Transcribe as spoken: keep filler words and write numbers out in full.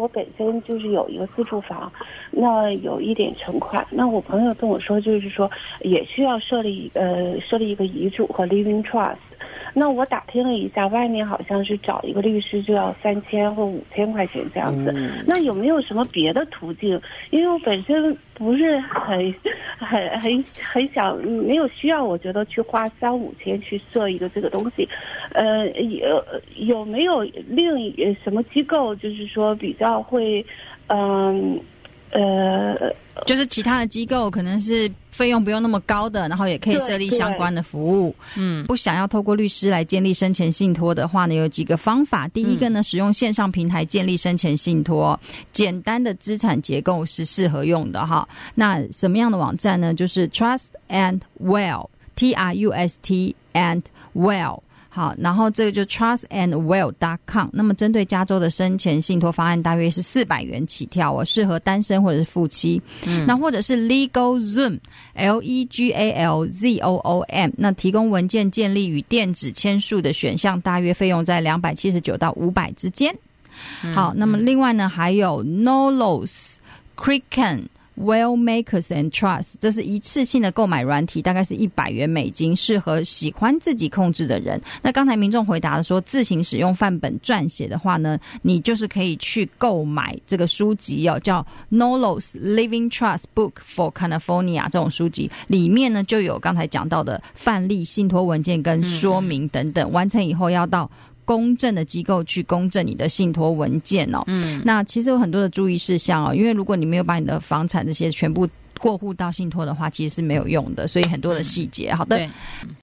我本身就是有一个自住房，那有一点存款。那我朋友跟我说，就是说也需要设立呃设立一个遗嘱和 living trust。那我打听了一下，外面好像是找一个律师就要三千或五千块钱这样子。嗯、那有没有什么别的途径？因为我本身不是很、很、很、很想，没有需要，我觉得去花三五千去设一个这个东西。呃，有有没有另一什么机构，就是说比较会，嗯呃。呃就是其他的机构可能是费用不用那么高的，然后也可以设立相关的服务。嗯，不想要透过律师来建立生前信托的话呢，有几个方法。第一个呢，嗯、使用线上平台建立生前信托，简单的资产结构是适合用的哈。那什么样的网站呢？就是 Trust and Well T R U S T and Well。好，然后这个就 trust and well dot com。 那么针对加州的生前信托方案大约是四百元起跳哦，适合单身或者是夫妻。嗯，那或者是 LegalZoom L E G A L Z O O M， 那提供文件建立与电子签署的选项，大约费用在两百七十九到五百之间。嗯、好，那么另外呢还有 Nolos、Quicken、Well Makers and Trust， 这是一次性的购买软体，大概是一百元美金，适合喜欢自己控制的人。那刚才民众回答的说，自行使用范本撰写的话呢，你就是可以去购买这个书籍哦，叫 Nolos Living Trust Book for California 这种书籍，里面呢就有刚才讲到的范例、信托文件跟说明等等，嗯、完成以后要到公证的机构去公证你的信托文件哦。嗯，那其实有很多的注意事项哦，因为如果你没有把你的房产这些全部过户到信托的话，其实是没有用的，所以很多的细节。好的。